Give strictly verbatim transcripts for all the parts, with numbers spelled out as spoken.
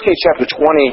Kings chapter twenty,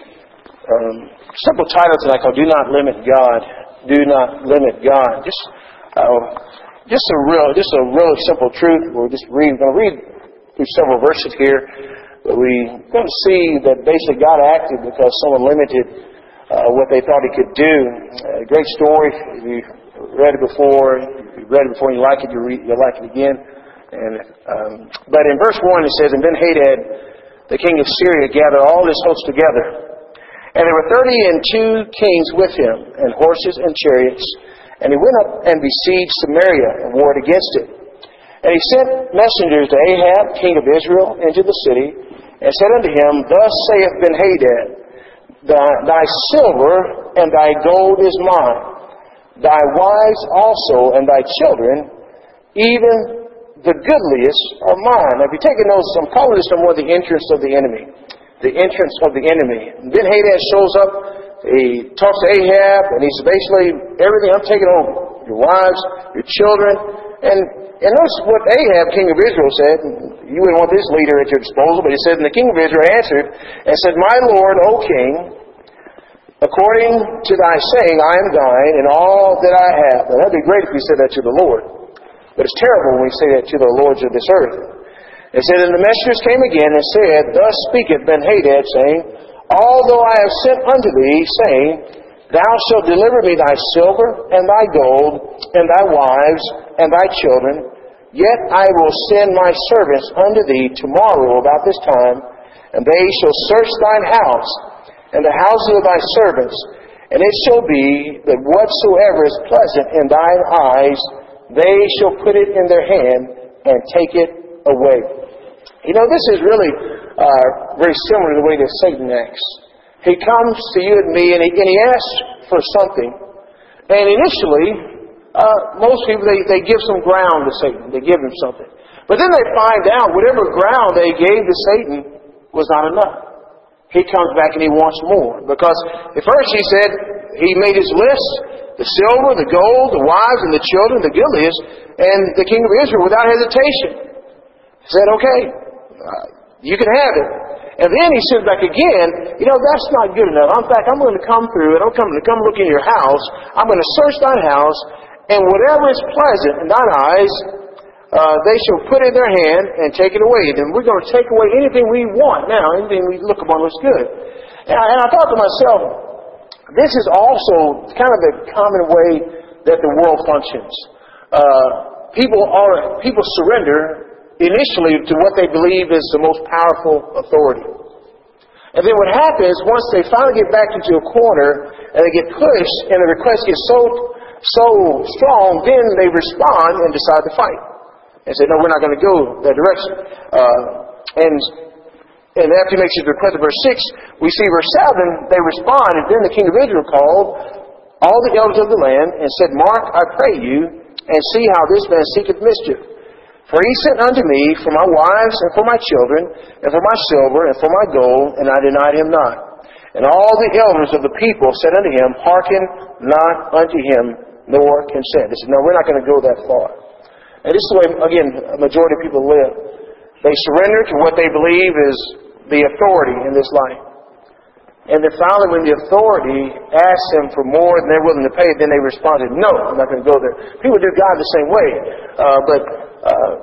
um, simple title tonight called "Do Not Limit God." Do not limit God. Just, uh, just a real, just a really simple truth. We're just reading. We're going to read through several verses here, but we're going to see that basically God acted because someone limited uh, what they thought He could do. A great story. If you read it before, you read it before, and you like it, you read, you'll like it again. And um, but in verse one it says, "And Ben-Hadad, the king of Syria, gathered all his hosts together. And there were thirty and two kings with him, and horses and chariots. And he went up and besieged Samaria, and warred against it. And he sent messengers to Ahab, king of Israel, into the city, and said unto him, Thus saith Ben-Hadad, thy, thy silver and thy gold is mine, thy wives also and thy children, even the goodliest are mine." Now, if you take a notice, I'm calling this somewhat the entrance of the enemy. The entrance of the enemy. Ben-Hadad shows up, he talks to Ahab, and he says, basically, everything I'm taking over. Your wives, your children. And, and notice what Ahab, king of Israel, said. You wouldn't want this leader at your disposal, but he said, and the king of Israel answered and said, "My lord, O king, according to thy saying, I am thine, and all that I have." Now, that'd be great if we said that to the Lord. But it's terrible when we say that to the lords of this earth. It said, "And the messengers came again and said, Thus speaketh Ben-Hadad, saying, Although I have sent unto thee, saying, Thou shalt deliver me thy silver and thy gold and thy wives and thy children, yet I will send my servants unto thee tomorrow about this time, and they shall search thine house and the houses of thy servants, and it shall be that whatsoever is pleasant in thine eyes, they shall put it in their hand and take it away." You know, this is really uh, very similar to the way that Satan acts. He comes to you and me, and he, and he asks for something. And initially, uh, most people, they, they give some ground to Satan. They give him something. But then they find out whatever ground they gave to Satan was not enough. He comes back and he wants more. Because at first he said, he made his list, the silver, the gold, the wives, and the children, the goodliest, and the king of Israel, without hesitation, said, okay, uh, you can have it. And then he said back again, you know, that's not good enough. In fact, I'm going to come through, and I'm going to come look in your house. I'm going to search thine house, and whatever is pleasant in thine eyes, uh, they shall put in their hand and take it away. And we're going to take away anything we want now, anything we look upon looks good. And I, and I thought to myself, this is also kind of the common way that the world functions. Uh, people are people surrender initially to what they believe is the most powerful authority. And then what happens, once they finally get back into a corner and they get pushed and the request gets so so strong, then they respond and decide to fight. And say, no, we're not going to go that direction. Uh, and And after he makes his request in verse six, we see verse seven, they respond, and then the king of Israel called all the elders of the land and said, Mark, I pray you, and see how this man seeketh mischief. For he sent unto me for my wives and for my children, and for my silver and for my gold, and I denied him not. And all the elders of the people said unto him, Hearken not unto him, nor consent. They said, no, we're not going to go that far. And this is the way, again, a majority of people live. They surrender to what they believe is the authority in this life. And then finally, when the authority asks them for more than they're willing to pay, then they responded, no, I'm not going to go there. People do God the same way, uh, but uh,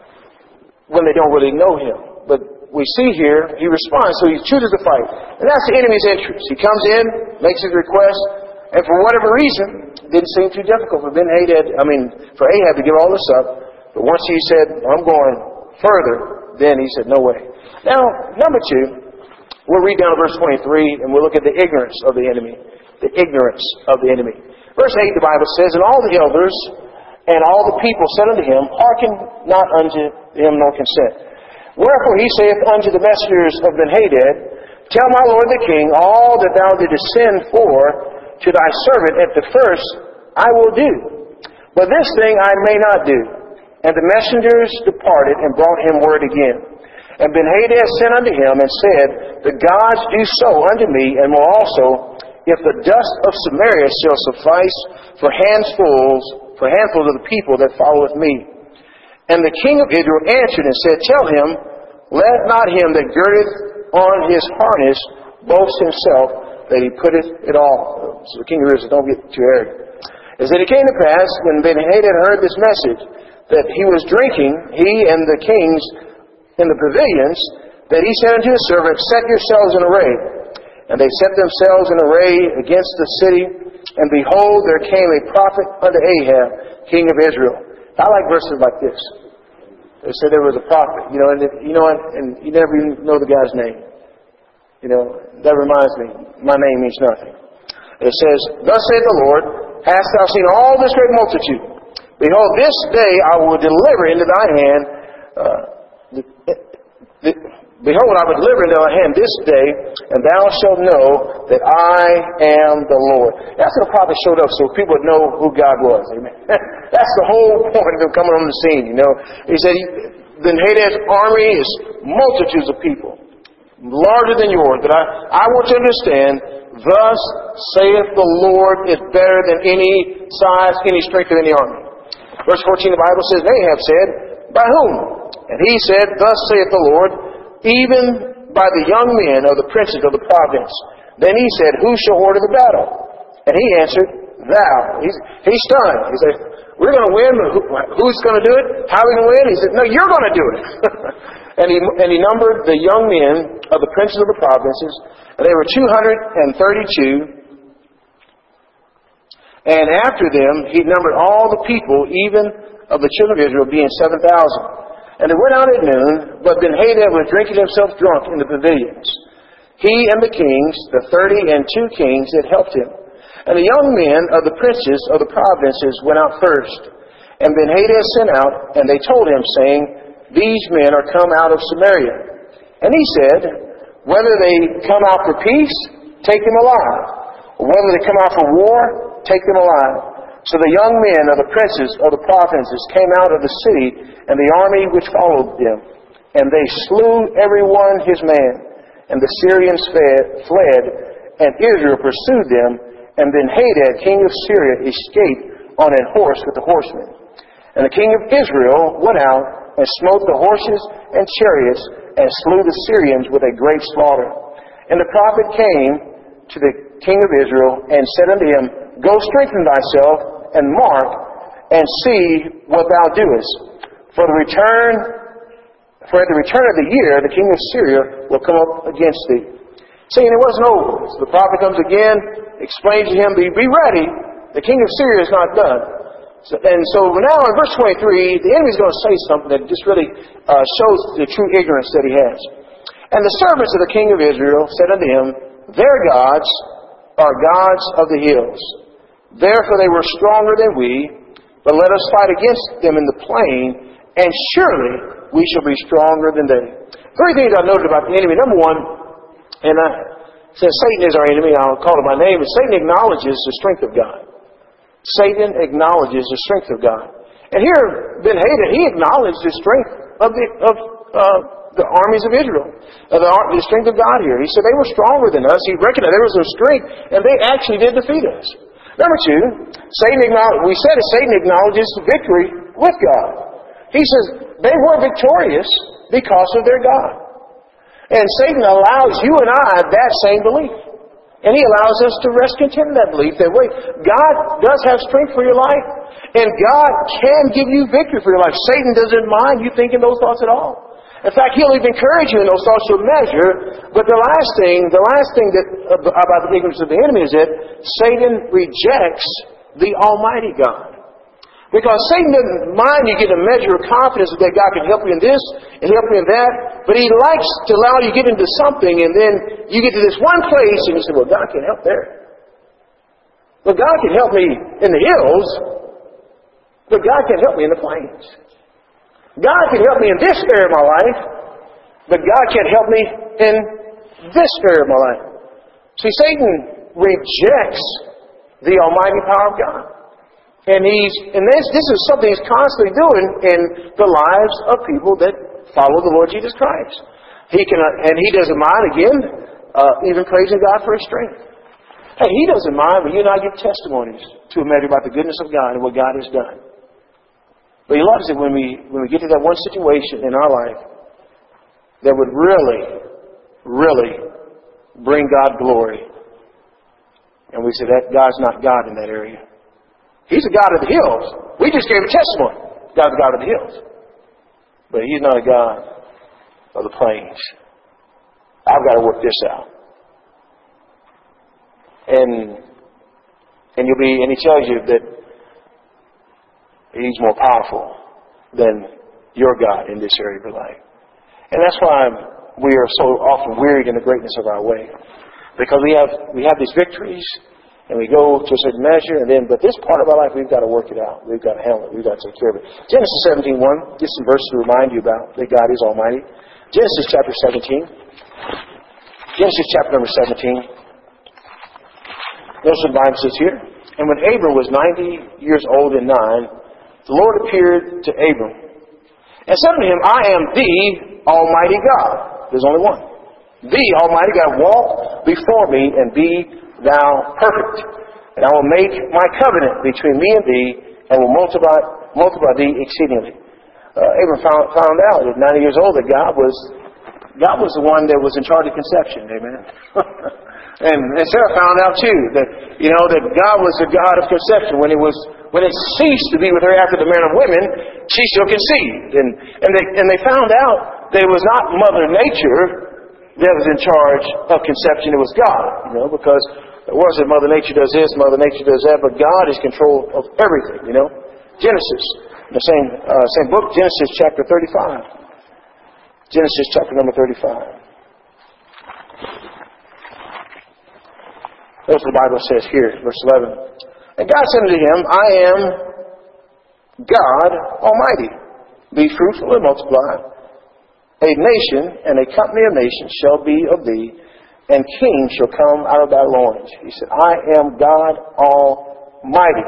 when they don't really know Him. But we see here, he responds, so he chooses to fight. And that's the enemy's interest. He comes in, makes his request, and for whatever reason, it didn't seem too difficult for Ben-Hadad, I mean, for Ahab to give all this up. But once he said, I'm going further, then he said, no way. Now, number two, we'll read down to verse twenty-three, and we'll look at the ignorance of the enemy. The ignorance of the enemy. Verse eight, the Bible says, And all the elders and all the people said unto him, Hearken not unto him, nor consent. Wherefore he saith unto the messengers of Ben-Hadad, Tell my lord the king all that thou didst send for to thy servant at the first, I will do. But this thing I may not do. And the messengers departed and brought him word again. And Ben-Hadad sent unto him and said, The gods do so unto me, and more also, if the dust of Samaria shall suffice for handfuls, for handfuls of the people that followeth me. And the king of Israel answered and said, Tell him, Let not him that girdeth on his harness boasts himself that he putteth it all. So the king of Israel said, don't get too arrogant. It said, it came to pass, when Ben-Hadad heard this message, that he was drinking, he and the kings in the pavilions, that he said unto his servants, set yourselves in array. And they set themselves in array against the city, and behold, there came a prophet unto Ahab, king of Israel. I like verses like this. They said there was a prophet, you know, and you know, and you never even know the guy's name. You know, that reminds me, my name means nothing. It says, thus saith the Lord, hast thou seen all this great multitude? Behold, this day I will deliver into thy hand, uh, the, the, behold, I will deliver into thy hand this day, and thou shalt know that I am the Lord. That's when the prophet showed up, so people would know who God was. Amen. That's the whole point of him coming on the scene, you know. He said, Ben-Hadad's army is multitudes of people, larger than yours. But I, I want you to understand, thus saith the Lord is better than any size, any strength of any army. Verse fourteen, the Bible says, Ahab said, by whom? And he said, thus saith the Lord, even by the young men of the princes of the province. Then he said, who shall order the battle? And he answered, thou. He's, he's stunned. He said, we're going to win, but who, who's going to do it? How are we going to win? He said, no, you're going to do it. and, he, and he numbered the young men of the princes of the provinces, and they were two hundred thirty-two. And after them, he numbered all the people, even of the children of Israel, being seven thousand. And they went out at noon, but Ben-Hadad was drinking himself drunk in the pavilions, he and the kings, the thirty and two kings that helped him. And the young men of the princes of the provinces went out first. And Ben-Hadad sent out, and they told him, saying, these men are come out of Samaria. And he said, whether they come out for peace, take them alive. Or whether they come out for war, take them alive. So the young men of the princes of the provinces came out of the city, and the army which followed them. And they slew every one his man. And the Syrians fled, and Israel pursued them. And Ben-Hadad, king of Syria, escaped on a horse with the horsemen. And the king of Israel went out and smote the horses and chariots, and slew the Syrians with a great slaughter. And the prophet came to the king of Israel, and said unto him, go strengthen thyself, and mark, and see what thou doest. For the return, for at the return of the year, the king of Syria will come up against thee. Saying it wasn't over. So the prophet comes again, explains to him, be, be ready, the king of Syria is not done. So, and so now in verse twenty-three, the enemy's going to say something that just really uh, shows the true ignorance that he has. And the servants of the king of Israel said unto him, their gods are gods of the hills. Therefore they were stronger than we, but let us fight against them in the plain, and surely we shall be stronger than they. Three things I noted about the enemy. Number one, and I, since Satan is our enemy, I'll call it by name, is Satan acknowledges the strength of God. Satan acknowledges the strength of God. And here, Ben-Hadad, he acknowledged the strength of the of uh, the armies of Israel, uh, the, the strength of God here. He said they were stronger than us. He recognized there was no strength, and they actually did defeat us. Number two, Satan acknowledged, we said that Satan acknowledges victory with God. He says they were victorious because of their God. And Satan allows you and I that same belief. And he allows us to rest content in that belief that, wait, God does have strength for your life. And God can give you victory for your life. Satan doesn't mind you thinking those thoughts at all. In fact, he'll even encourage you in those thoughts to measure. But the last thing, the last thing that about the ignorance of the enemy is that Satan rejects the Almighty God. Because Satan doesn't mind you get a measure of confidence that God can help you in this and help you in that. But he likes to allow you to get into something, and then you get to this one place and you say, well, God can help there. Well, God can help me in the hills, but God can help me in the plains. God can help me in this area of my life, but God can't help me in this area of my life. See, Satan rejects the almighty power of God. And he's, and this, this is something he's constantly doing in the lives of people that follow the Lord Jesus Christ. He can, and he doesn't mind, again, uh, even praising God for his strength. Hey, he doesn't mind when you and I give testimonies to a measure about the goodness of God and what God has done. But he loves it when we, when we get to that one situation in our life that would really really bring God glory. And we say that God's not God in that area. He's a God of the hills. We just gave a testimony. God's a God of the hills. But He's not a God of the plains. I've got to work this out. And and you'll be and He tells you that He's more powerful than your God in this area of your life. And that's why we are so often wearied in the greatness of our way. Because we have we have these victories, and we go to a certain measure, and then, but this part of our life, we've got to work it out. We've got to handle it. We've got to take care of it. Genesis seventeen one, just some verses to remind you about that God is Almighty. Genesis chapter seventeen. Genesis chapter number seventeen. Notice what the Bible says here. And when Abram was ninety years old and nine, the Lord appeared to Abram and said to him, I am the Almighty God. There's only one. The Almighty God, walk before me and be thou perfect. And I will make my covenant between me and thee, and will multiply multiply thee exceedingly. Uh, Abram found, found out at ninety years old that God was God was the one that was in charge of conception. Amen. and, and Sarah found out too that you know that God was the God of conception. When it was when it ceased to be with her after the man of women, she still conceived. And and they and they found out that it was not Mother Nature that was in charge of conception. It was God, you know, because it wasn't Mother Nature does this, Mother Nature does that, but God is control of everything, you know. Genesis, the same uh, same book, Genesis chapter thirty-five. Genesis chapter number thirty-five. That's what the Bible says here, verse eleven. And God said unto him, I am God Almighty. Be fruitful and multiply. A nation and a company of nations shall be of thee, and kings shall come out of thy loins. He said, I am God Almighty.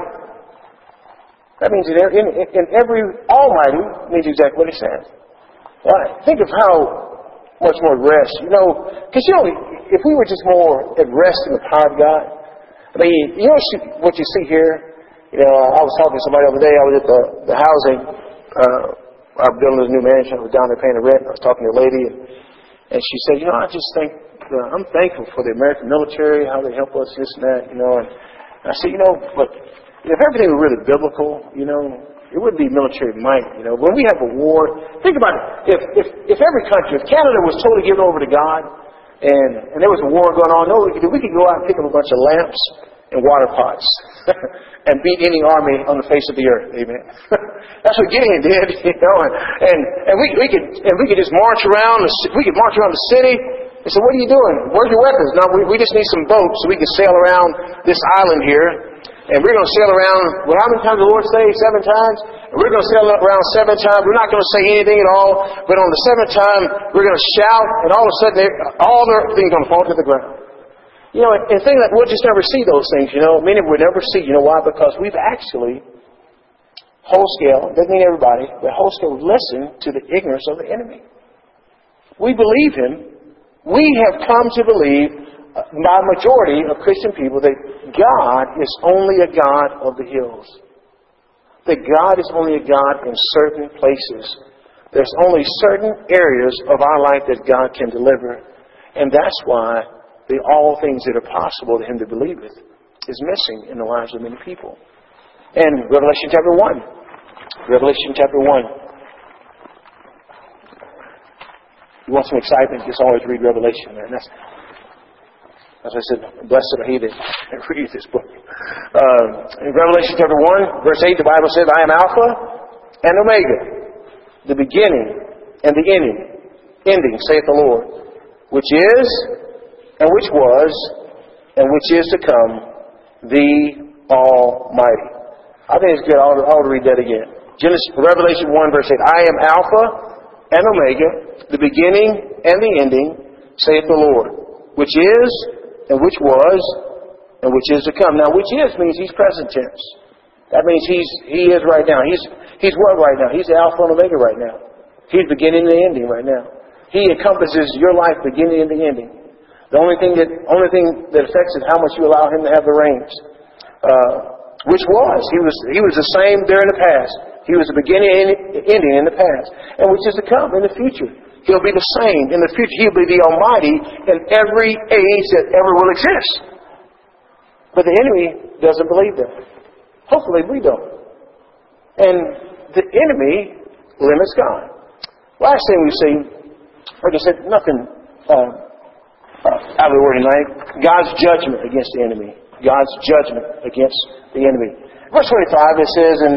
That means in, in, in every Almighty means exactly what He says. Right? Think of how much more rest. You know, because you know, if we were just more at rest in the power of God, I mean, you know what you see here. You know, I was talking to somebody the other day. I was at the the housing. Uh, I'm building a new mansion. I was down there paying the rent. I was talking to a lady, and, and she said, you know, I just think uh, I'm thankful for the American military, how they help us, this and that, you know. And I said, you know, but if everything were really biblical, you know, it wouldn't be military might, you know. When we have a war, think about it. If if if every country, if Canada was totally given over to God, and and there was a war going on, no, we could, we could go out and pick up a bunch of lamps and water pots and beat any army on the face of the earth. Amen. That's what Gideon did, you know. And and, and we we could and we could just march around. The, we could march around the city. They said, "What are you doing? Where's your weapons?" No, we we just need some boats so we can sail around this island here. And we're going to sail around, well, how many times did the Lord say? Seven times? And we're going to sail around seven times. We're not going to say anything at all. But on the seventh time, we're going to shout, and all of a sudden, all their things are going to fall to the ground. You know, and, and things like, we'll just never see those things, you know. Many we'll never see. You know why? Because we've actually, whole scale, doesn't mean everybody, but whole scale, listen to the ignorance of the enemy. We believe him. We have come to believe, by majority of Christian people, that God is only a God of the hills. That God is only a God in certain places. There's only certain areas of our life that God can deliver. And that's why the all things that are possible to Him to believe with is missing in the lives of many people. And Revelation chapter one. Revelation chapter one. You want some excitement? Just always read Revelation, man. That's As I said, blessed are he that reads this book. Um, in Revelation chapter one, verse eight, the Bible says, I am Alpha and Omega, the beginning and the ending, ending, saith the Lord, which is, and which was, and which is to come, the Almighty. I think it's good. I ought to, I ought to read that again. Genesis, Revelation one, verse eight, I am Alpha and Omega, the beginning and the ending, saith the Lord, which is, and which was, and which is to come. Now, which is means He's present tense. That means He's He is right now. He's He's what right now? He's the Alpha and Omega right now. He's beginning and the ending right now. He encompasses your life beginning and the ending. The only thing that only thing that affects is how much you allow Him to have the reins. Uh, which was He was He was the same there in the past. He was the beginning and ending in the past, and which is to come in the future. He'll be the same. In the future, He'll be the Almighty in every age that ever will exist. But the enemy doesn't believe that. Hopefully we don't. And the enemy limits God. Last thing we see, like I said, nothing uh, uh, out of the ordinary. God's judgment against the enemy. God's judgment against the enemy. Verse twenty-five, it says in...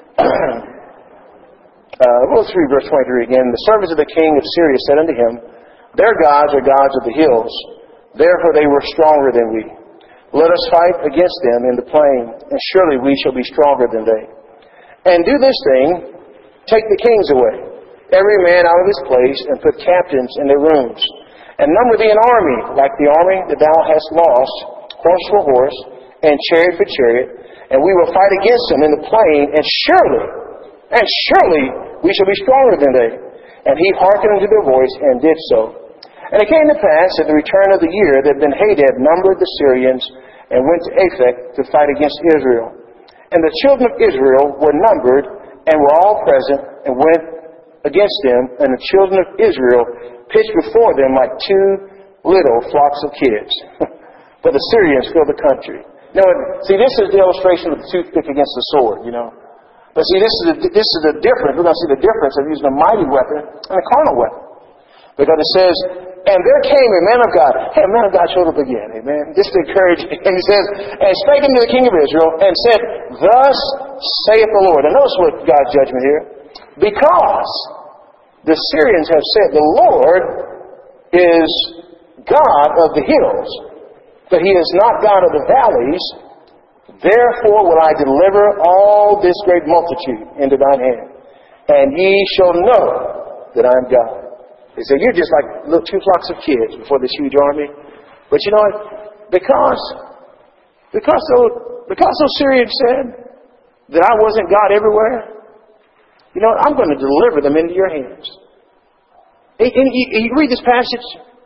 Uh, we'll read verse twenty-three again. The servants of the king of Syria said unto him, their gods are gods of the hills. Therefore they were stronger than we. Let us fight against them in the plain, and surely we shall be stronger than they. And do this thing, take the kings away, every man out of his place, and put captains in their rooms. And number thee an army, like the army that thou hast lost, horse for horse, and chariot for chariot, and we will fight against them in the plain, and surely, and surely we shall be stronger than they. And he hearkened unto their voice, and did so. And it came to pass at the return of the year that Ben-Hadad numbered the Syrians, and went to Aphek to fight against Israel. And the children of Israel were numbered, and were all present, and went against them, and the children of Israel pitched before them like two little flocks of kids. But the Syrians filled the country. Now, see, this is the illustration of the toothpick against the sword, you know. But see, this is the, this is the difference. We're going to see the difference of using a mighty weapon and a carnal weapon. Because it says, and there came a man of God. Hey, a man of God showed up again, amen. Just to encourage. And he says, and spake unto the king of Israel, and said, thus saith the Lord. And notice what God's judgment here. Because the Syrians have said, the Lord is God of the hills, but He is not God of the valleys. Therefore will I deliver all this great multitude into thine hand, and ye shall know that I am God. They say, you're just like little two flocks of kids before this huge army. But you know what? Because, because those, because those Syrians said that I wasn't God everywhere, you know what? I'm going to deliver them into your hands. And, and you, you read this passage,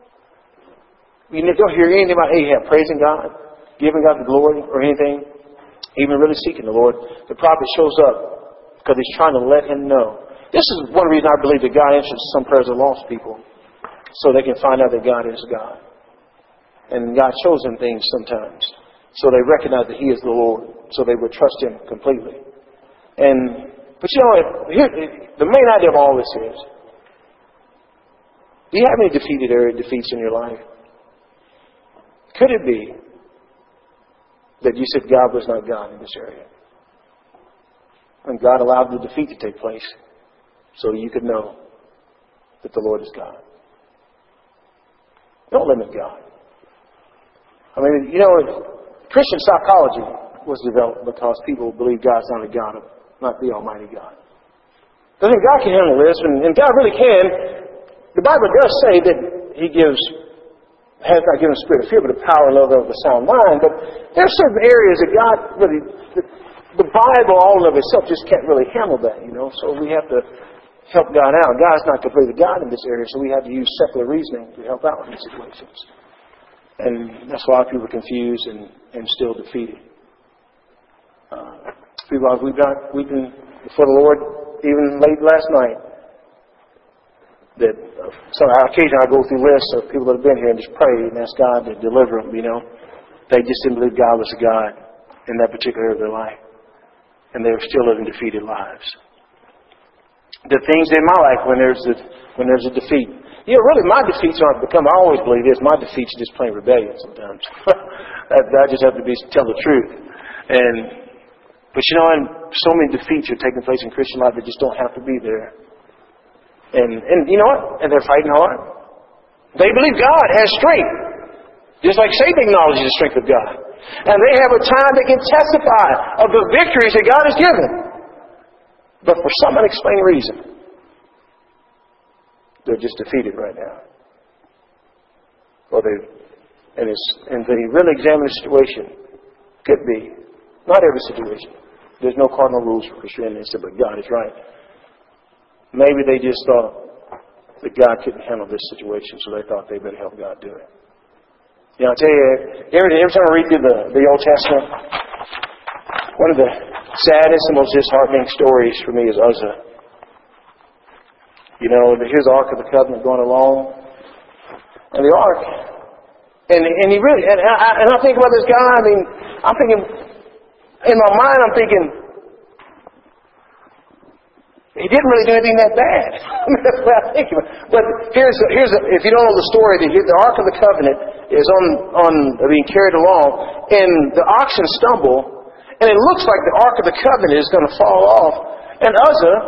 you don't hear anything about Ahab praising God, giving God the glory or anything, even really seeking the Lord. The prophet shows up because he's trying to let him know. This is one reason I believe that God answers some prayers of lost people, so they can find out that God is God. And God shows them things sometimes, so they recognize that He is the Lord, so they would trust Him completely. And but you know, here, the main idea of all this is, do you have any defeated area defeats in your life? Could it be that you said God was not God in this area, and God allowed the defeat to take place, so you could know that the Lord is God? Don't limit God. I mean, you know, Christian psychology was developed because people believe God's not a God, not the Almighty God. But then God can handle this, and, and God really can. The Bible does say that He gives, has not given a spirit of fear, but a power, love, of a sound mind. But there are certain areas that God really, the, the Bible, all of itself, just can't really handle that, you know. So we have to help God out. God's not completely God in this area, so we have to use secular reasoning to help out in these situations. And that's why people are confused and, and still defeated. Uh, people are we've got weeping before the Lord even late last night. That uh, so occasionally I go through lists of people that have been here and just pray and ask God to deliver them. You know, they just didn't believe God was a God in that particular area of their life, and they were still living defeated lives. The things in my life when there's a, when there's a defeat. You know, really, my defeats aren't become. I always believe this. My defeats are just plain rebellion sometimes. I just have to be tell the truth. And but you know, and so many defeats are taking place in Christian life that just don't have to be there. And and you know what? And they're fighting hard. They believe God has strength, just like Satan acknowledges the strength of God. And they have a time they can testify of the victories that God has given. But for some unexplained reason, they're just defeated right now. Or they, and it's, and they really examine the situation. Could be, not every situation. There's no cardinal rules for Christianity, but God is right. Maybe they just thought that God couldn't handle this situation, so they thought they better help God do it. You know, I tell you, every, every time I read through the, the Old Testament, one of the saddest and most disheartening stories for me is Uzzah. You know, here's the Ark of the Covenant going along. And the Ark, and and he really, and I, and I think about this guy, I mean, I'm thinking, in my mind, I'm thinking, he didn't really do anything that bad. I mean, that's what I think about. But here's, here's a, if you don't know the story, the, the Ark of the Covenant is on, on being carried along, and the oxen stumble, and it looks like the Ark of the Covenant is going to fall off. And Uzzah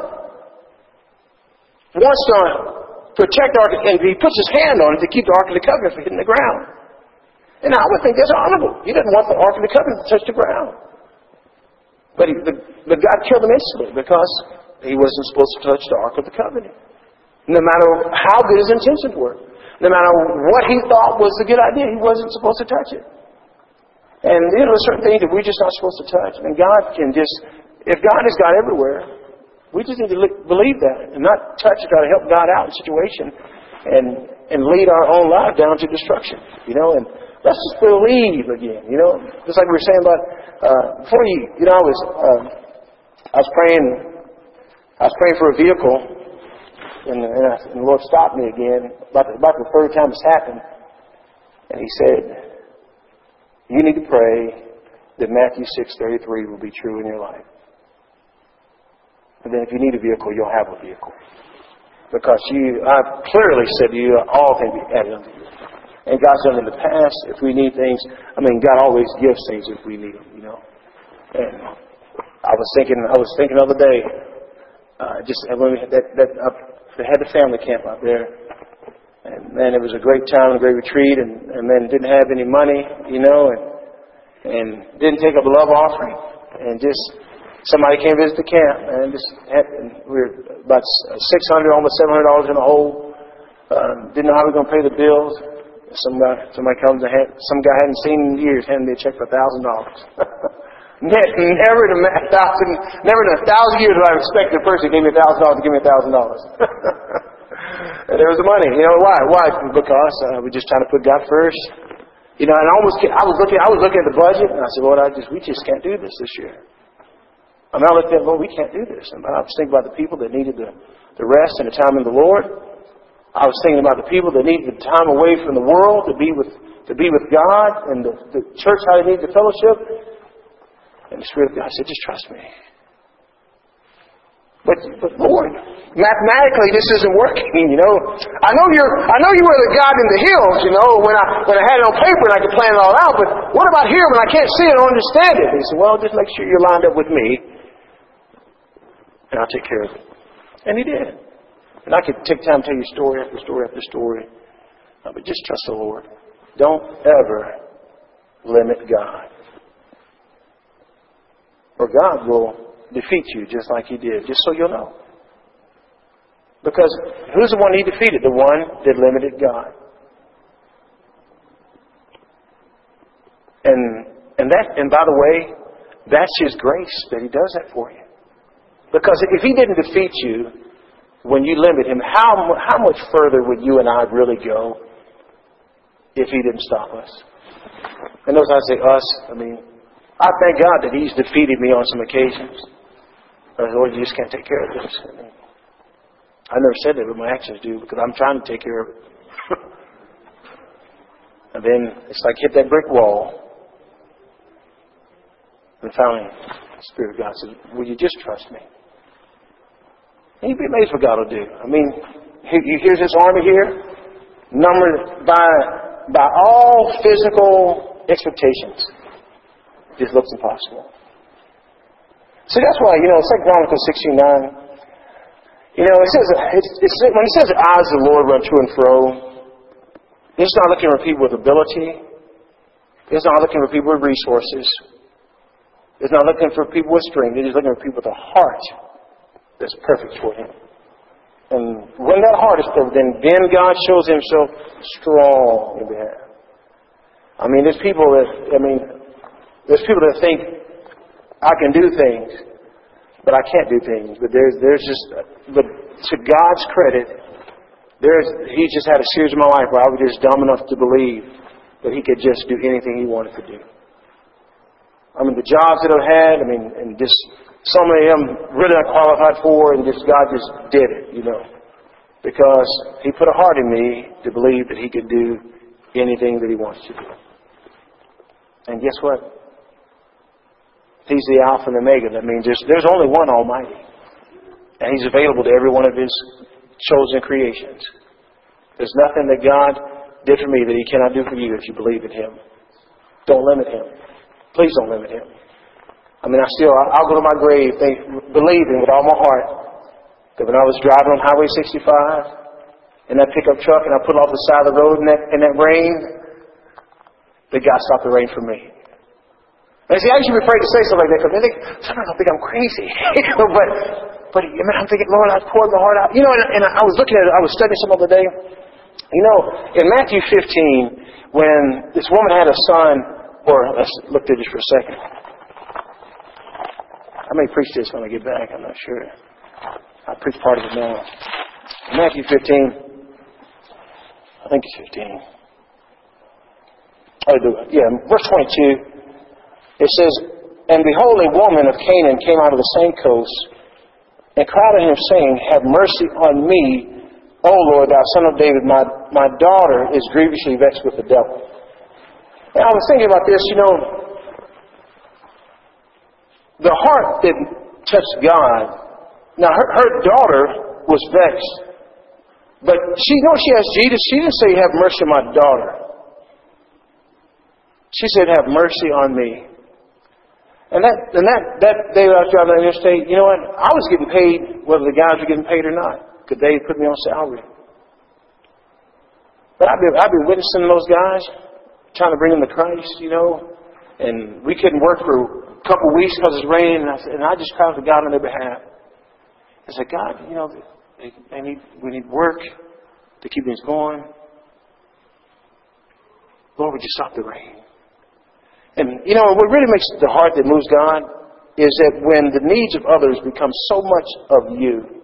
wants to protect the Ark, and he puts his hand on it to keep the Ark of the Covenant from hitting the ground. And I would think that's honorable. He doesn't want the Ark of the Covenant to touch the ground. But, he, but, but God killed him instantly because he wasn't supposed to touch the Ark of the Covenant. No matter how good his intentions were. No matter what he thought was a good idea, he wasn't supposed to touch it. And you know, there's certain things that we're just not supposed to touch. And God can just, if God is God everywhere, we just need to believe that and not touch it, try to help God out in a situation and, and lead our own life down to destruction. You know, and let's just believe again, you know. Just like we were saying about, uh, before you, you know, I was, uh, I was praying, I was praying for a vehicle, and, and, I, and the Lord stopped me again, about the, about the third time it's happened, and He said, you need to pray that Matthew six thirty-three will be true in your life. And then if you need a vehicle, you'll have a vehicle. Because you, I've clearly said to you, all things be added unto you. And God's done in the past. If we need things, I mean, God always gives things if we need them, you know. And I was thinking, I was thinking the other day, uh, just when we had that, that uh, they had the family camp out there, and man, it was a great time, a great retreat, and, and then didn't have any money, you know, and and didn't take up a love offering, and just somebody came visit the camp, and just had, and we were about six hundred, almost seven hundred dollars in the hole. Uh, didn't know how we were going to pay the bills. Some guy, somebody comes and had, some guy I hadn't seen in years handed me a check for a thousand dollars. Never in a thousand, never in a thousand years would I expect a person to give me a thousand dollars to give me a thousand dollars. And there was the money. You know why? Why? Because uh, we're just trying to put God first. You know, and I almost, I was looking, I was looking at the budget, and I said, Lord, I just, we just can't do this this year. I mean, I looked at, Lord, we can't do this. And I was thinking about the people that needed the, the rest and the time in the Lord. I was thinking about the people that needed the time away from the world to be with, to be with God, and the, the church, how they needed the fellowship. And the Spirit of God said, just trust me. But, but Lord, mathematically this isn't working, you know. I know you're, I know you were the God in the hills, you know, when I, when I had it on paper and I could plan it all out, but what about here when I can't see it or understand it? He said, well, just make sure you're lined up with me, and I'll take care of it. And He did. And I could take time to tell you story after story after story. Uh, but just trust the Lord. Don't ever limit God. Or God will defeat you just like He did, just so you'll know. Because who's the one He defeated? The one that limited God. And and that and by the way, that's His grace that He does that for you. Because if He didn't defeat you when you limit Him, how how much further would you and I really go if He didn't stop us? And notice I say us, I mean, I thank God that He's defeated me on some occasions. But Lord, you just can't take care of this. I mean, I never said that, but my actions do, because I'm trying to take care of it. And then it's like hit that brick wall. And finally, the Spirit of God says, will you just trust me? And you'd be amazed what God will do. I mean, you hear this army here, numbered by by all physical expectations. It just looks impossible. See, that's why, you know, Second Chronicles sixteen nine. You know, it says, it's, it's, when it says the eyes of the Lord run to and fro, it's not looking for people with ability. It's not looking for people with resources. It's not looking for people with strength. It's looking for people with a heart that's perfect for Him. And when that heart is perfect, then, then God shows Himself strong in behalf. I mean, there's people that, I mean, there's people that think, I can do things, but I can't do things. But there's there's just, but to God's credit, there's He just had a series of my life where I was just dumb enough to believe that He could just do anything He wanted to do. I mean, the jobs that I've had, I mean, and just so many of them really unqualified for, and just God just did it, you know. Because He put a heart in me to believe that He could do anything that He wants to do. And guess what? He's the Alpha and Omega. That means there's, there's only one Almighty. And He's available to every one of His chosen creations. There's nothing that God did for me that He cannot do for you if you believe in Him. Don't limit Him. Please don't limit Him. I mean, I still, I'll go to my grave think, believing with all my heart that when I was driving on Highway sixty-five in that pickup truck and I put off the side of the road in that, in that rain, that God stopped the rain for me. And see, I used to be afraid to say something like that because they think, sometimes I think I'm crazy. but, but I mean, I'm thinking, Lord, I poured my heart out. You know, and, and I was looking at it, I was studying some other day. You know, in Matthew fifteen, when this woman had a son, or let's look at this for a second. I may preach this when I get back, I'm not sure. I'll preach part of it now. In Matthew fifteen, I think it's fifteen. Oh, do it. Yeah, verse twenty-two. It says, "And behold, a woman of Canaan came out of the same coast, and cried unto Him, saying, Have mercy on me, O Lord, thou son of David, my, my daughter is grievously vexed with the devil." And I was thinking about this, you know, the heart that touched God. Now, her, her daughter was vexed. But she, you know, she asked Jesus, she didn't say, Have mercy on my daughter. She said, Have mercy on me. And that, and that, that day I was driving on the interstate, you know what? I was getting paid whether the guys were getting paid or not. Because they put me on salary. But I've been, I've been witnessing those guys, trying to bring them to Christ, you know. And we couldn't work for a couple of weeks because it's raining. And I, said, and I just cried to God on their behalf. I said, God, you know, they, they need, we need work to keep things going. Lord, would you stop the rain? And, you know, what really makes the heart that moves God is that when the needs of others become so much of you,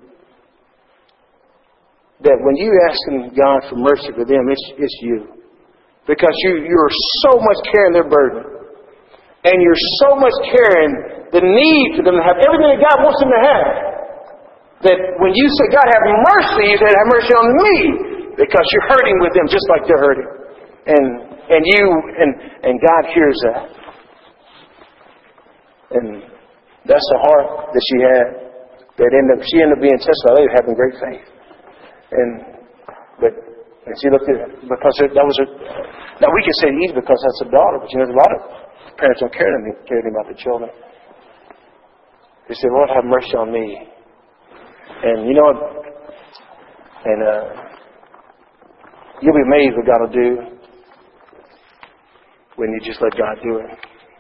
that when you asking God for mercy for them, it's, it's you. Because you, you're so much carrying their burden. And you're so much carrying the need for them to have everything that God wants them to have. That when you say, God, have mercy, you say, have mercy on me. Because you're hurting with them just like they're hurting. And and you and, and God hears that. And that's the heart that she had. That ended up, she ended up being tested by later, having great faith. And but and she looked at it because her, that was her. Now we can say easy because that's a daughter, but you know, there's a lot of parents don't care anything, care anything about their children. They said, Lord, have mercy on me. And you know what? And uh, you'll be amazed what God will do when you just let God do it.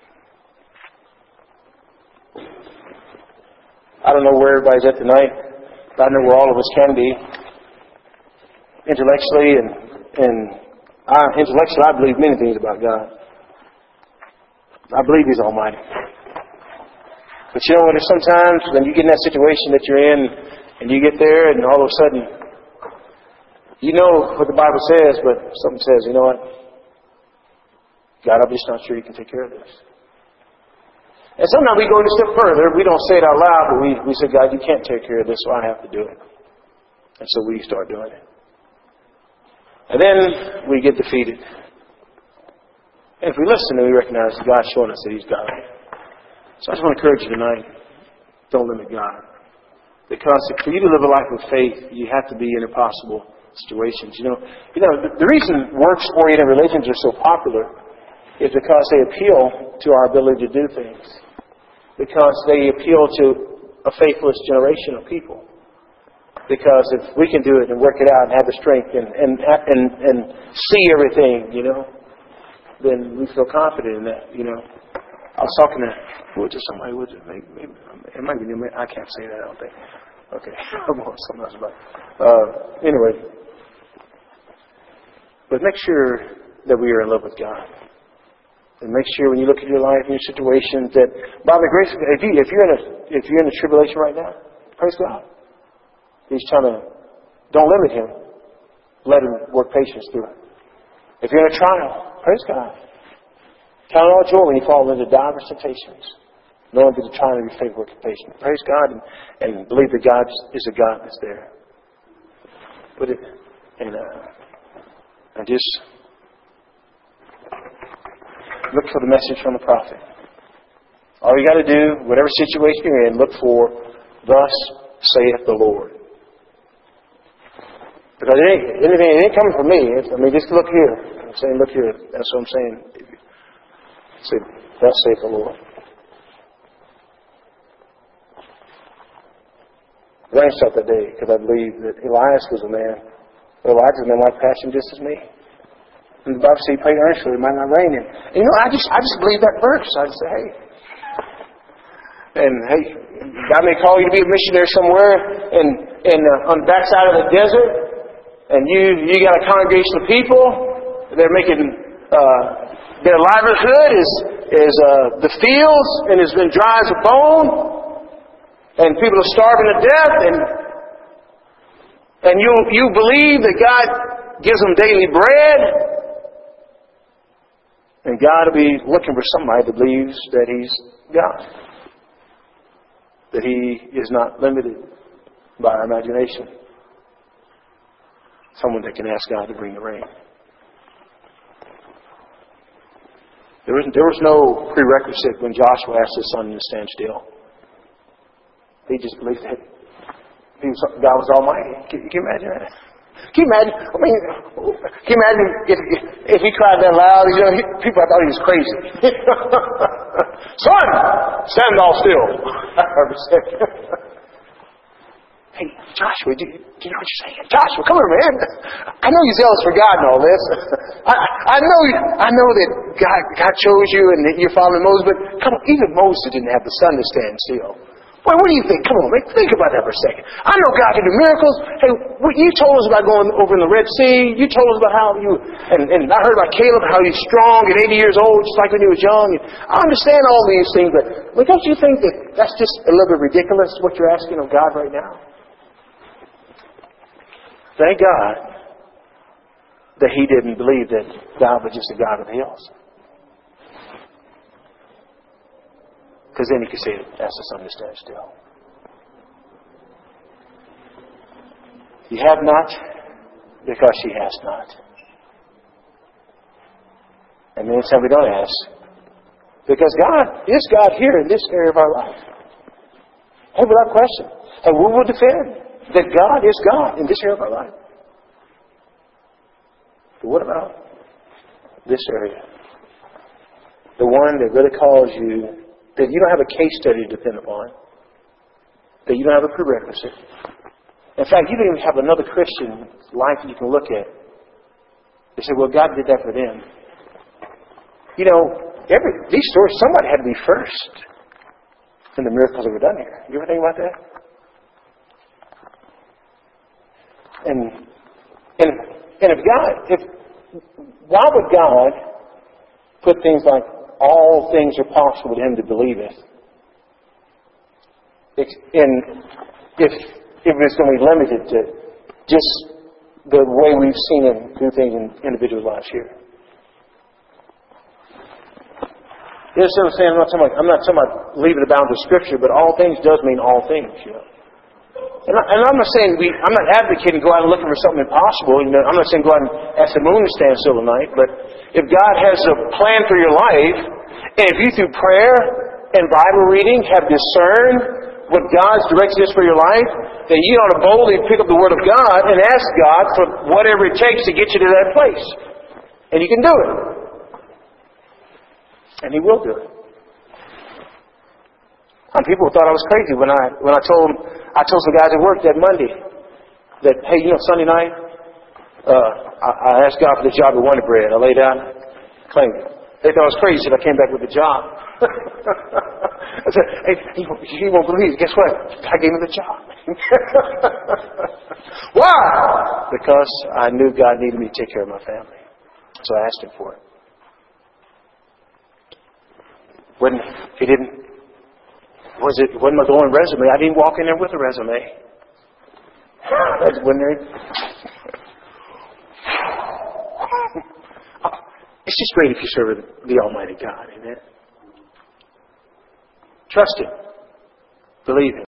I don't know where everybody's at tonight, but I know where all of us can be. Intellectually and and I, intellectually, I believe many things about God. I believe He's Almighty. But you know what? Sometimes when you get in that situation that you're in, and you get there, and all of a sudden, you know what the Bible says, but something says, you know what? God, I'm just not sure You can take care of this. And sometimes we go a step further. We don't say it out loud, but we, we say, God, You can't take care of this, so I have to do it. And so we start doing it. And then we get defeated. And if we listen, then we recognize that God's showing us that He's God. So I just want to encourage you tonight, don't limit God. Because for you to live a life of faith, you have to be in impossible situations. You know, you know the, the reason works-oriented religions are so popular is because they appeal to our ability to do things. Because they appeal to a faithless generation of people. Because if we can do it and work it out and have the strength and and and, and see everything, you know, then we feel confident in that, you know. I was talking to, who was it, somebody, was it, maybe, maybe, it might be, I can't say that, I don't think. Okay, I'm on something else about it. Uh, anyway. But make sure that we are in love with God. And make sure when you look at your life and your situations that, by the grace of God, if, you, if, you're in a, if you're in a tribulation right now, praise God. He's trying to, don't limit Him. Let Him work patience through it. If you're in a trial, praise God. Count it all joy when you fall into diverse temptations, knowing that the trial of your faith works patience. Praise God and, and believe that God is a God that's there. Put it in, uh, and just look for the message from the prophet. All you got to do, whatever situation you're in, look for, thus saith the Lord. Because it ain't, anything, it ain't coming from me. It's, I mean, just look here. I'm saying, look here. That's what I'm saying. Say, thus saith the Lord. Rain stopped that day because I believe that Elias was a man. Elijah was a man like passion just as me. And the Bible says, pray earnestly, it might not rain. And, and you know, I just I just believe that verse. I just say, hey. And hey, God may call you to be a missionary somewhere in, in uh, on the backside of the desert. And you you got a congregation of people. They're making uh, their livelihood is is uh, the fields and has been dry as a bone. And people are starving to death, and and you you believe that God gives them daily bread, and God will be looking for somebody that believes that He's God, that He is not limited by our imagination. Someone that can ask God to bring the rain. There was there was no prerequisite when Joshua asked his son to stand still. He just believed that he was, God was Almighty. Can, can you imagine that? Can you imagine? I mean, can you imagine if if he cried that loud? You know, he, people thought he was crazy. Son, stand all still. I heard him say, hey, Joshua, do, do you know what you're saying? Joshua, come here, man. I know you're zealous for God and all this. I, I know I know that God God chose you and that you're following Moses, but come on, even Moses didn't have the sun to stand still. Well, what do you think? Come on, man. Think about that for a second. I know God can do miracles. Hey, you told us about going over in the Red Sea. You told us about how you, and, and I heard about Caleb, how he's strong at eighty years old, just like when he was young. And I understand all these things, but well, don't you think that that's just a little bit ridiculous, what you're asking of God right now? Thank God that he didn't believe that God was just a God of the hills. Because then he could say, ask the sun to stand still. You have not because she has not. And then some we don't ask. Because God is God here in this area of our life. Hey, without question. And we will defend that God is God in this area of our life. But what about this area? The one that really calls you, that you don't have a case study to depend upon, that you don't have a prerequisite. In fact, you don't even have another Christian life that you can look at. They say, well, God did that for them. You know, every these stories, somebody had to be first in the miracles that were done here. You ever think about that? And and and if God, if why would God put things like all things are possible to him to believe it? And if if it's going to be limited to just the way we've seen him do things in individuals' lives here. You understand what I'm saying? I'm not talking about, I'm not talking about leaving it bound to Scripture, but all things does mean all things, you know. And, I, and I'm not saying we, I'm not advocating go out and looking for something impossible. You know, I'm not saying go out and ask the moon to stand still tonight. But if God has a plan for your life, and if you through prayer and Bible reading have discerned what God's direction is for your life, then you ought to boldly pick up the Word of God and ask God for whatever it takes to get you to that place. And you can do it. And He will do it. And people thought I was crazy when I when I told them, I told some guys at work that Monday that, hey, you know, Sunday night, uh, I, I asked God for the job at Wonder Bread. I lay down, claimed it. They thought I was crazy that I came back with the job. I said, hey, he, he won't believe it. Guess what? I gave him the job. Why? Because I knew God needed me to take care of my family. So I asked Him for it. When He didn't, was it, wasn't my glowing resume. I didn't walk in there with a resume. When they, it's just great if you serve the Almighty God, amen? Trust Him. Believe Him.